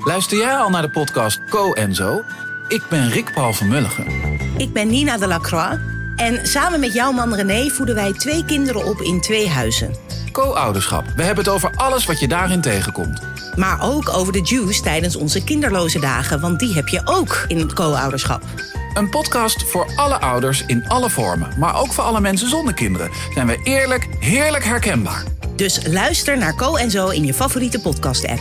Luister jij al naar de podcast Co en Zo? Ik ben Rick Paul van Mulligen. Ik ben Nina de Lacroix. En samen met jouw man René voeden wij 2 kinderen op in 2 huizen. Co-ouderschap. We hebben het over alles wat je daarin tegenkomt. Maar ook over de juice tijdens onze kinderloze dagen. Want die heb je ook in het co-ouderschap. Een podcast voor alle ouders in alle vormen. Maar ook voor alle mensen zonder kinderen. Zijn we eerlijk, heerlijk herkenbaar. Dus luister naar Co en Zo in je favoriete podcast-app.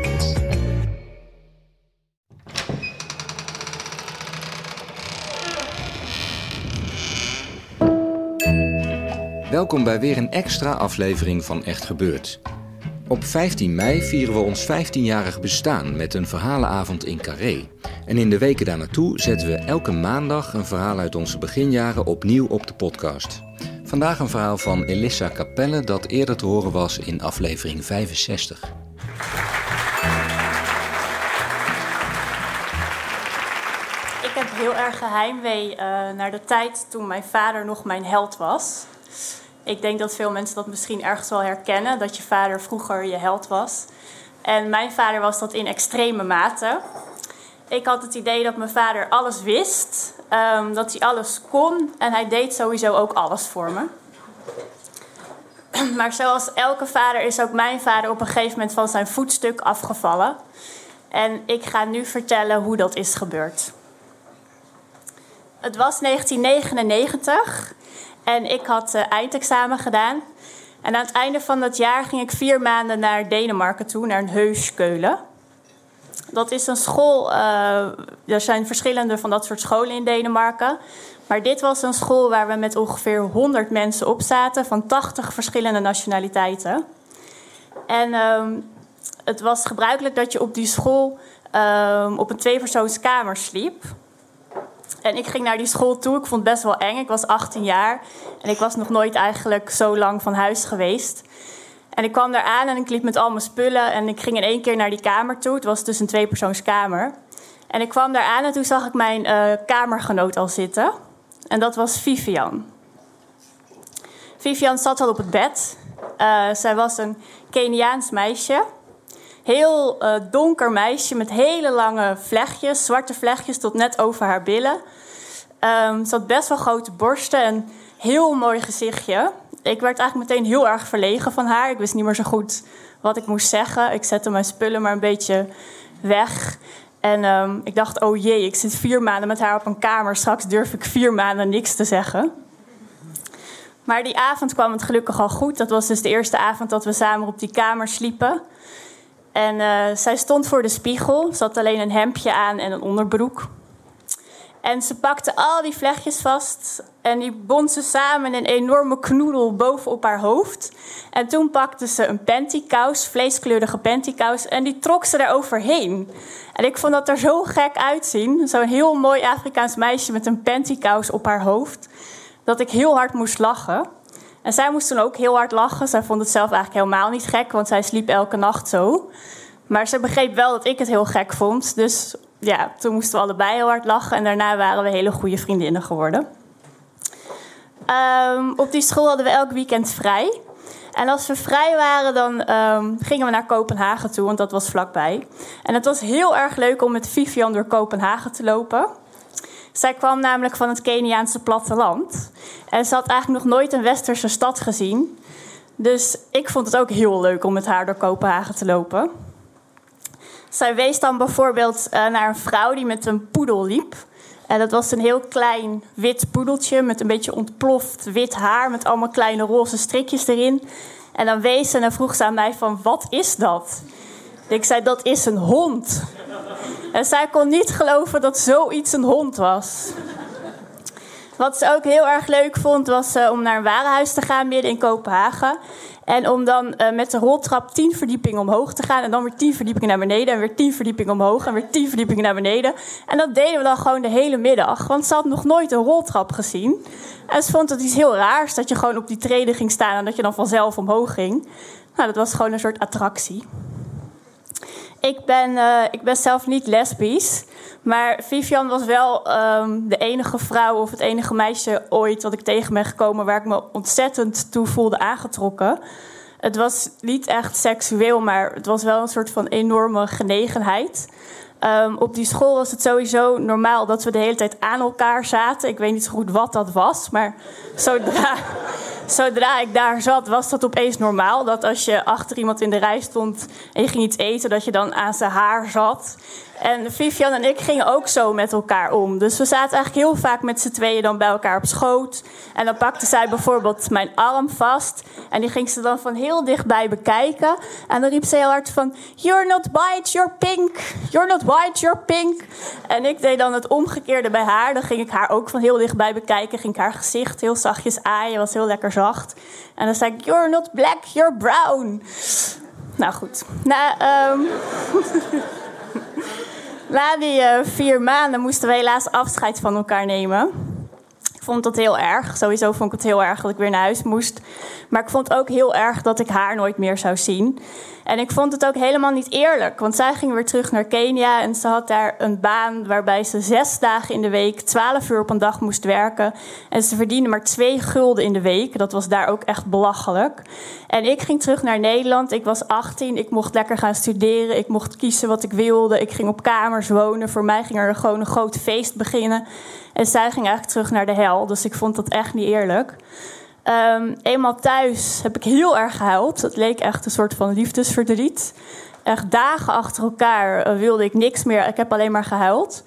Welkom bij weer een extra aflevering van Echt Gebeurd. Op 15 mei vieren we ons 15-jarig bestaan met een verhalenavond in Carré. En in de weken daarnaartoe zetten we elke maandag een verhaal uit onze beginjaren opnieuw op de podcast. Vandaag een verhaal van Elissa Capelle dat eerder te horen was in aflevering 65. Ik heb heel erg heimwee naar de tijd toen mijn vader nog mijn held was. Ik denk dat veel mensen dat misschien ergens wel herkennen, dat je vader vroeger je held was. En mijn vader was dat in extreme mate. Ik had het idee dat mijn vader alles wist, dat hij alles kon en hij deed sowieso ook alles voor me. Maar zoals elke vader is ook mijn vader op een gegeven moment van zijn voetstuk afgevallen. En ik ga nu vertellen hoe dat is gebeurd. Het was 1999 en ik had eindexamen gedaan. En aan het einde van dat jaar ging ik 4 maanden naar Denemarken toe, naar een Heuskeulen. Dat is een school, er zijn verschillende van dat soort scholen in Denemarken. Maar dit was een school waar we met ongeveer 100 mensen op zaten, van 80 verschillende nationaliteiten. En het was gebruikelijk dat je op die school op een 2-persoonskamer sliep. En ik ging naar die school toe. Ik vond het best wel eng. Ik was 18 jaar. En ik was nog nooit eigenlijk zo lang van huis geweest. En ik kwam daar aan en ik liep met al mijn spullen. En ik ging in 1 keer naar die kamer toe. Het was dus een 2-persoonskamer. En ik kwam daar aan en toen zag ik mijn kamergenoot al zitten. En dat was Vivian. Vivian zat al op het bed. Zij was een Keniaans meisje. Heel donker meisje met hele lange vlechtjes, zwarte vlechtjes tot net over haar billen. Ze had best wel grote borsten en heel mooi gezichtje. Ik werd eigenlijk meteen heel erg verlegen van haar. Ik wist niet meer zo goed wat ik moest zeggen. Ik zette mijn spullen maar een beetje weg. En ik dacht, oh jee, ik zit 4 maanden met haar op een kamer. Straks durf ik 4 maanden niks te zeggen. Maar die avond kwam het gelukkig al goed. Dat was dus de eerste avond dat we samen op die kamer sliepen. En zij stond voor de spiegel. Ze had alleen een hemdje aan en een onderbroek. En ze pakte al die vlechtjes vast. En die bond ze samen in een enorme knoedel bovenop haar hoofd. En toen pakte ze een pantykous, vleeskleurige pantykous. En die trok ze daar overheen. En ik vond dat er zo gek uitzien. Zo'n heel mooi Afrikaans meisje met een pantykous op haar hoofd. Dat ik heel hard moest lachen. En zij moest toen ook heel hard lachen. Zij vond het zelf eigenlijk helemaal niet gek, want zij sliep elke nacht zo. Maar ze begreep wel dat ik het heel gek vond. Dus ja, toen moesten we allebei heel hard lachen. En daarna waren we hele goede vriendinnen geworden. Op die school hadden we elk weekend vrij. En als we vrij waren, dan gingen we naar Kopenhagen toe, want dat was vlakbij. En het was heel erg leuk om met Vivian door Kopenhagen te lopen. Zij kwam namelijk van het Keniaanse platteland. En ze had eigenlijk nog nooit een westerse stad gezien. Dus ik vond het ook heel leuk om met haar door Kopenhagen te lopen. Zij wees dan bijvoorbeeld naar een vrouw die met een poedel liep. En dat was een heel klein wit poedeltje met een beetje ontploft wit haar met allemaal kleine roze strikjes erin. En dan wees ze en dan vroeg ze aan mij van, wat is dat? Ik zei, dat is een hond. En zij kon niet geloven dat zoiets een hond was. Wat ze ook heel erg leuk vond, was om naar een warenhuis te gaan midden in Kopenhagen. En om dan met de roltrap 10 verdiepingen omhoog te gaan. En dan weer 10 verdiepingen naar beneden. En weer 10 verdiepingen omhoog. En weer 10 verdiepingen naar beneden. En dat deden we dan gewoon de hele middag. Want ze had nog nooit een roltrap gezien. En ze vond het iets heel raars dat je gewoon op die treden ging staan. En dat je dan vanzelf omhoog ging. Nou, dat was gewoon een soort attractie. Ik ben zelf niet lesbisch. Maar Vivian was wel de enige vrouw of het enige meisje ooit dat ik tegen ben gekomen waar ik me ontzettend toe voelde aangetrokken. Het was niet echt seksueel, maar het was wel een soort van enorme genegenheid. Op die school was het sowieso normaal dat we de hele tijd aan elkaar zaten. Ik weet niet zo goed wat dat was, maar zodra ik daar zat, was dat opeens normaal. Dat als je achter iemand in de rij stond en je ging iets eten, dat je dan aan zijn haar zat. En Vivian en ik gingen ook zo met elkaar om. Dus we zaten eigenlijk heel vaak met z'n tweeën dan bij elkaar op schoot. En dan pakte zij bijvoorbeeld mijn arm vast. En die ging ze dan van heel dichtbij bekijken. En dan riep ze heel hard van... You're not white, you're pink. You're not white, you're pink. En ik deed dan het omgekeerde bij haar. Dan ging ik haar ook van heel dichtbij bekijken. Ging ik haar gezicht heel zachtjes aaien. Was heel lekker zacht. En dan zei ik... You're not black, you're brown. Nou goed. Na die 4 maanden moesten we helaas afscheid van elkaar nemen. Ik vond dat heel erg. Sowieso vond ik het heel erg dat ik weer naar huis moest. Maar ik vond ook heel erg dat ik haar nooit meer zou zien. En ik vond het ook helemaal niet eerlijk. Want zij ging weer terug naar Kenia en ze had daar een baan waarbij ze 6 dagen in de week, 12 uur op een dag moest werken. En ze verdiende maar 2 gulden in de week. Dat was daar ook echt belachelijk. En ik ging terug naar Nederland. Ik was 18. Ik mocht lekker gaan studeren. Ik mocht kiezen wat ik wilde. Ik ging op kamers wonen. Voor mij ging er gewoon een groot feest beginnen. En zij ging eigenlijk terug naar de hel. Dus ik vond dat echt niet eerlijk. Eenmaal thuis heb ik heel erg gehuild. Het leek echt een soort van liefdesverdriet. Echt dagen achter elkaar wilde ik niks meer. Ik heb alleen maar gehuild.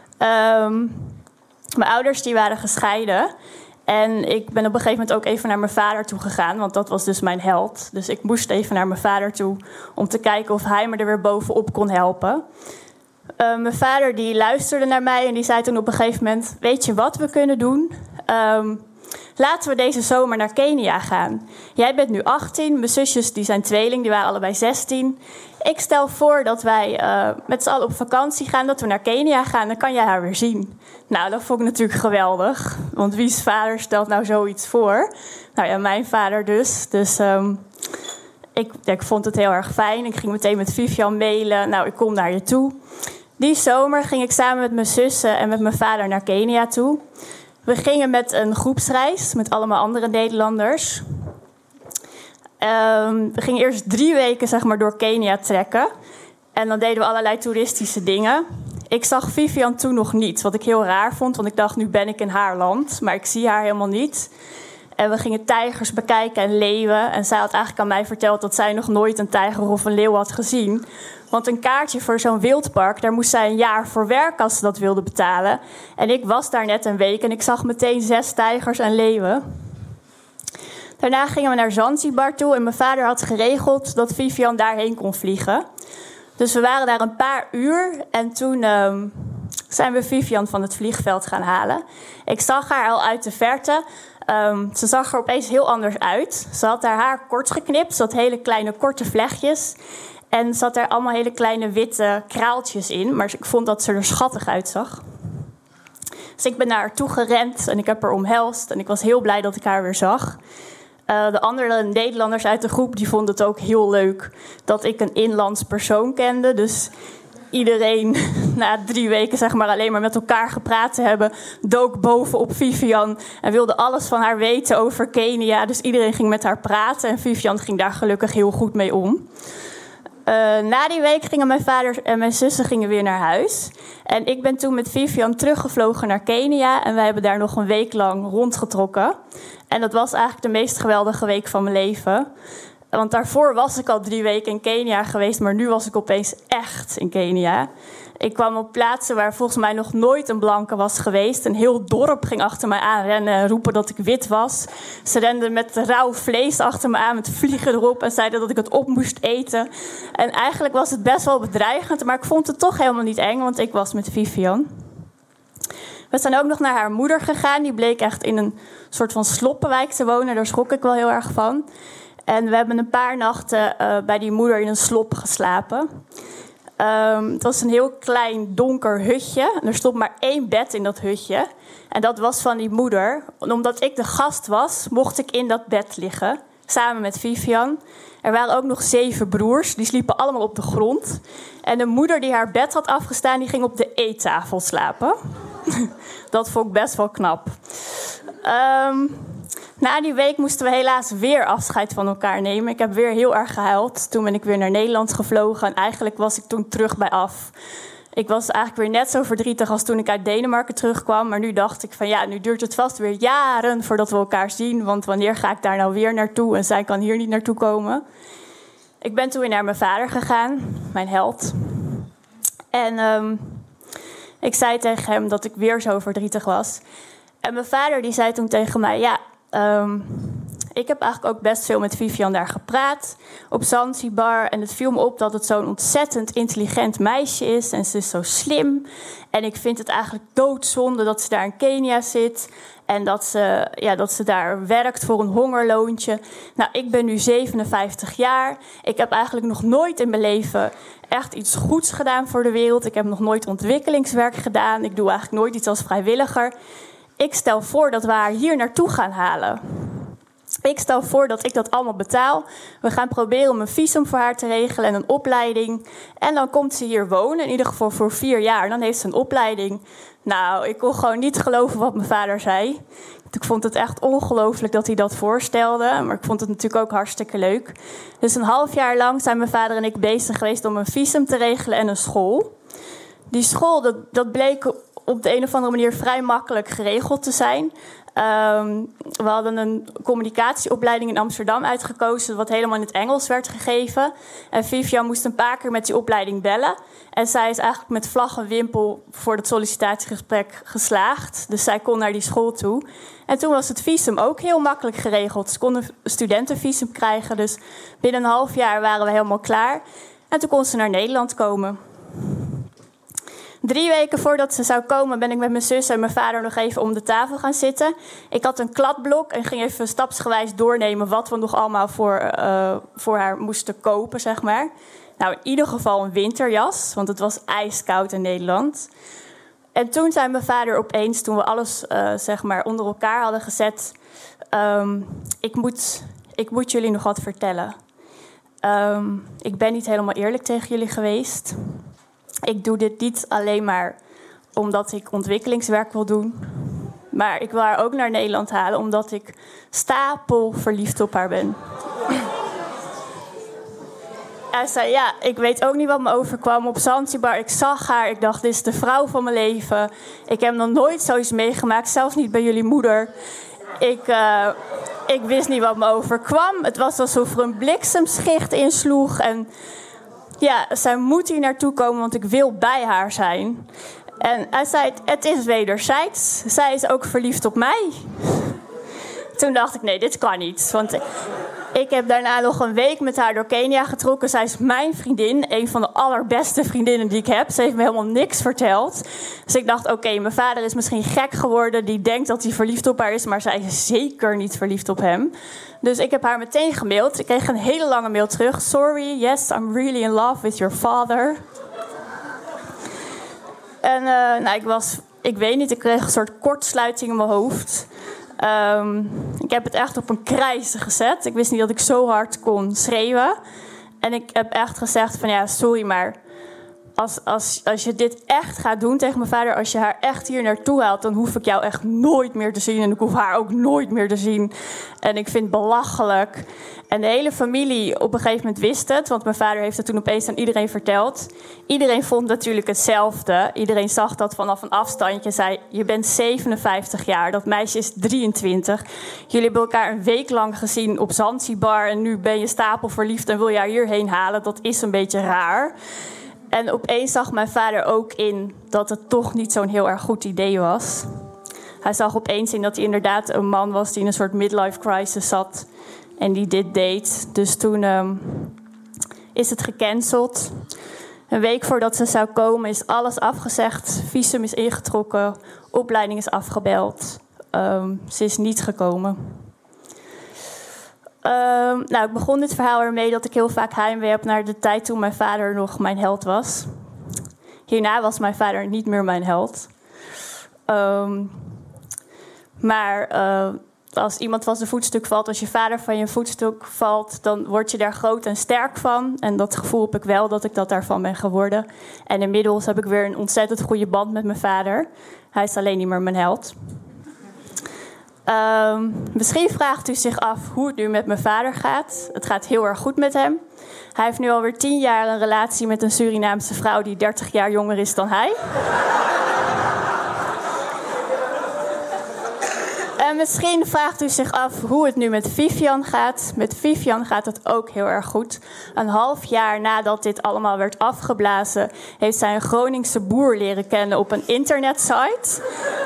Mijn ouders die waren gescheiden. En ik ben op een gegeven moment ook even naar mijn vader toe gegaan. Want dat was dus mijn held. Dus ik moest even naar mijn vader toe om te kijken of hij me er weer bovenop kon helpen. Mijn vader die luisterde naar mij en die zei toen op een gegeven moment... Weet je wat we kunnen doen? Laten we deze zomer naar Kenia gaan. Jij bent nu 18, mijn zusjes die zijn tweeling, die waren allebei 16. Ik stel voor dat wij met z'n allen op vakantie gaan, dat we naar Kenia gaan. Dan kan jij haar weer zien. Nou, dat vond ik natuurlijk geweldig. Want wie's vader stelt nou zoiets voor? Nou ja, mijn vader dus. Dus ik vond het heel erg fijn. Ik ging meteen met Vivian mailen. Nou, ik kom naar je toe. Die zomer ging ik samen met mijn zussen en met mijn vader naar Kenia toe. We gingen met een groepsreis met allemaal andere Nederlanders. We gingen eerst 3 weken zeg maar, door Kenia trekken. En dan deden we allerlei toeristische dingen. Ik zag Vivian toen nog niet, wat ik heel raar vond. Want ik dacht, nu ben ik in haar land. Maar ik zie haar helemaal niet. En we gingen tijgers bekijken en leeuwen. En zij had eigenlijk aan mij verteld dat zij nog nooit een tijger of een leeuw had gezien. Want een kaartje voor zo'n wildpark, daar moest zij een jaar voor werken als ze dat wilde betalen. En ik was daar net een week en ik zag meteen 6 tijgers en leeuwen. Daarna gingen we naar Zanzibar toe en mijn vader had geregeld dat Vivian daarheen kon vliegen. Dus we waren daar een paar uur en toen zijn we Vivian van het vliegveld gaan halen. Ik zag haar al uit de verte. Ze zag er opeens heel anders uit. Ze had haar haar kort geknipt, ze had hele kleine korte vlechtjes. En ze had er allemaal hele kleine witte kraaltjes in. Maar ik vond dat ze er schattig uitzag. Dus ik ben naar haar toe gerend en ik heb haar omhelst. En ik was heel blij dat ik haar weer zag. De andere Nederlanders uit de groep die vonden het ook heel leuk dat ik een inlands persoon kende. Dus iedereen na 3 weken zeg maar, alleen maar met elkaar gepraat te hebben, dook bovenop Vivian en wilde alles van haar weten over Kenia. Dus iedereen ging met haar praten en Vivian ging daar gelukkig heel goed mee om. Na die week gingen mijn vader en mijn zussen weer naar huis. En ik ben toen met Vivian teruggevlogen naar Kenia. En wij hebben daar nog een week lang rondgetrokken. En dat was eigenlijk de meest geweldige week van mijn leven. Want daarvoor was ik al 3 weken in Kenia geweest. Maar nu was ik opeens echt in Kenia. Ik kwam op plaatsen waar volgens mij nog nooit een blanke was geweest. Een heel dorp ging achter mij aan rennen en roepen dat ik wit was. Ze renden met rauw vlees achter me aan met vliegen erop en zeiden dat ik het op moest eten. En eigenlijk was het best wel bedreigend, maar ik vond het toch helemaal niet eng, want ik was met Vivian. We zijn ook nog naar haar moeder gegaan. Die bleek echt in een soort van sloppenwijk te wonen. Daar schrok ik wel heel erg van. En we hebben een paar nachten bij die moeder in een slop geslapen. Het was een heel klein donker hutje. En er stond maar 1 bed in dat hutje. En dat was van die moeder. En omdat ik de gast was, mocht ik in dat bed liggen. Samen met Vivian. Er waren ook nog 7 broers. Die sliepen allemaal op de grond. En de moeder die haar bed had afgestaan, die ging op de eettafel slapen. Dat vond ik best wel knap. Na die week moesten we helaas weer afscheid van elkaar nemen. Ik heb weer heel erg gehuild. Toen ben ik weer naar Nederland gevlogen en eigenlijk was ik toen terug bij af. Ik was eigenlijk weer net zo verdrietig als toen ik uit Denemarken terugkwam. Maar nu dacht ik van ja, nu duurt het vast weer jaren voordat we elkaar zien. Want wanneer ga ik daar nou weer naartoe en zij kan hier niet naartoe komen. Ik ben toen weer naar mijn vader gegaan, mijn held. En ik zei tegen hem dat ik weer zo verdrietig was. En mijn vader die zei toen tegen mij, ja, ik heb eigenlijk ook best veel met Vivian daar gepraat op Zanzibar. En het viel me op dat het zo'n ontzettend intelligent meisje is. En ze is zo slim. En ik vind het eigenlijk doodzonde dat ze daar in Kenia zit. En dat ze daar werkt voor een hongerloontje. Nou, ik ben nu 57 jaar. Ik heb eigenlijk nog nooit in mijn leven echt iets goeds gedaan voor de wereld. Ik heb nog nooit ontwikkelingswerk gedaan. Ik doe eigenlijk nooit iets als vrijwilliger. Ik stel voor dat we haar hier naartoe gaan halen. Ik stel voor dat ik dat allemaal betaal. We gaan proberen om een visum voor haar te regelen en een opleiding. En dan komt ze hier wonen, in ieder geval voor 4 jaar. Dan heeft ze een opleiding. Nou, ik kon gewoon niet geloven wat mijn vader zei. Ik vond het echt ongelooflijk dat hij dat voorstelde. Maar ik vond het natuurlijk ook hartstikke leuk. Dus een half jaar lang zijn mijn vader en ik bezig geweest om een visum te regelen en een school. Die school, dat bleek op de een of andere manier vrij makkelijk geregeld te zijn. We hadden een communicatieopleiding in Amsterdam uitgekozen, wat helemaal in het Engels werd gegeven. En Vivian moest een paar keer met die opleiding bellen. En zij is eigenlijk met vlag en wimpel voor het sollicitatiegesprek geslaagd. Dus zij kon naar die school toe. En toen was het visum ook heel makkelijk geregeld. Ze konden een studentenvisum krijgen. Dus binnen een half jaar waren we helemaal klaar. En toen kon ze naar Nederland komen. 3 weken voordat ze zou komen ben ik met mijn zus en mijn vader nog even om de tafel gaan zitten. Ik had een kladblok en ging even stapsgewijs doornemen wat we nog allemaal voor haar moesten kopen, zeg maar. Nou, in ieder geval een winterjas, want het was ijskoud in Nederland. En toen zei mijn vader opeens, toen we alles zeg maar onder elkaar hadden gezet, ik moet jullie nog wat vertellen. Ik ben niet helemaal eerlijk tegen jullie geweest. Ik doe dit niet alleen maar omdat ik ontwikkelingswerk wil doen. Maar ik wil haar ook naar Nederland halen omdat ik stapelverliefd op haar ben. Hij zei, ja, ik weet ook niet wat me overkwam op Zanzibar. Ik zag haar, ik dacht, dit is de vrouw van mijn leven. Ik heb nog nooit zoiets meegemaakt, zelfs niet bij jullie moeder. Ik wist niet wat me overkwam. Het was alsof er een bliksemschicht insloeg en ja, zij moet hier naartoe komen, want ik wil bij haar zijn. En hij zei, het is wederzijds. Zij is ook verliefd op mij. Toen dacht ik, nee, dit kan niet. Want ik heb daarna nog een week met haar door Kenia getrokken. Zij is mijn vriendin, een van de allerbeste vriendinnen die ik heb. Ze heeft me helemaal niks verteld. Dus ik dacht, oké, mijn vader is misschien gek geworden. Die denkt dat hij verliefd op haar is, maar zij is zeker niet verliefd op hem. Dus ik heb haar meteen gemaild. Ik kreeg een hele lange mail terug. Sorry, yes, I'm really in love with your father. En ik weet niet, ik kreeg een soort kortsluiting in mijn hoofd. Ik heb het echt op een krijzen gezet. Ik wist niet dat ik zo hard kon schreeuwen. En ik heb echt gezegd van ja, sorry, maar als je dit echt gaat doen tegen mijn vader, als je haar echt hier naartoe haalt, dan hoef ik jou echt nooit meer te zien. En ik hoef haar ook nooit meer te zien. En ik vind het belachelijk. En de hele familie op een gegeven moment wist het, want mijn vader heeft het toen opeens aan iedereen verteld. Iedereen vond natuurlijk hetzelfde. Iedereen zag dat vanaf een afstandje. Zei, je bent 57 jaar, dat meisje is 23. Jullie hebben elkaar een week lang gezien op Zanzibar en nu ben je stapelverliefd en wil je haar hierheen halen. Dat is een beetje raar. En opeens zag mijn vader ook in dat het toch niet zo'n heel erg goed idee was. Hij zag opeens in dat hij inderdaad een man was die in een soort midlife crisis zat en die dit deed. Dus toen is het gecanceld. Een week voordat ze zou komen is alles afgezegd. Visum is ingetrokken. Opleiding is afgebeld. Ze is niet gekomen. Ik begon dit verhaal ermee dat ik heel vaak heimwee heb naar de tijd toen mijn vader nog mijn held was. Hierna was mijn vader niet meer mijn held. Als iemand van zijn voetstuk valt, als je vader van je voetstuk valt, dan word je daar groot en sterk van. En dat gevoel heb ik wel, dat ik dat daarvan ben geworden. En inmiddels heb ik weer een ontzettend goede band met mijn vader. Hij is alleen niet meer mijn held. Misschien vraagt u zich af hoe het nu met mijn vader gaat. Het gaat heel erg goed met hem. Hij heeft nu alweer 10 jaar een relatie met een Surinaamse vrouw die 30 jaar jonger is dan hij. En misschien vraagt u zich af hoe het nu met Vivian gaat. Met Vivian gaat het ook heel erg goed. Een half jaar nadat dit allemaal werd afgeblazen, heeft zij een Groningse boer leren kennen op een internetsite.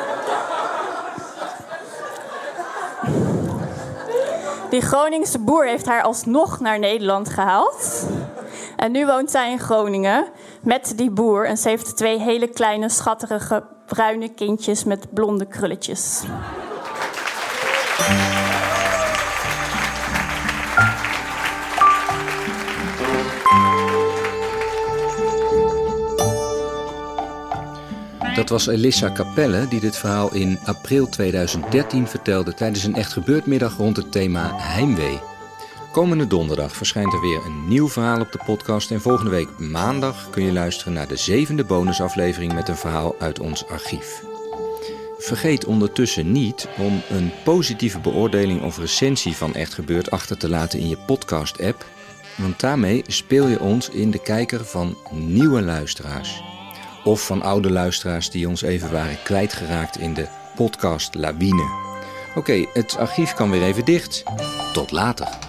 Die Groningse boer heeft haar alsnog naar Nederland gehaald. En nu woont zij in Groningen met die boer. En ze heeft 2 hele kleine, schatterige, bruine kindjes met blonde krulletjes. Dat was Elissa Capelle die dit verhaal in april 2013 vertelde tijdens een Echt Gebeurd middag rond het thema heimwee. Komende donderdag verschijnt er weer een nieuw verhaal op de podcast en volgende week maandag kun je luisteren naar de 7e bonusaflevering met een verhaal uit ons archief. Vergeet ondertussen niet om een positieve beoordeling of recensie van Echt Gebeurd achter te laten in je podcast-app, want daarmee speel je ons in de kijker van nieuwe luisteraars. Of van oude luisteraars die ons even waren kwijtgeraakt in de podcast-lawine. Oké, het archief kan weer even dicht. Tot later.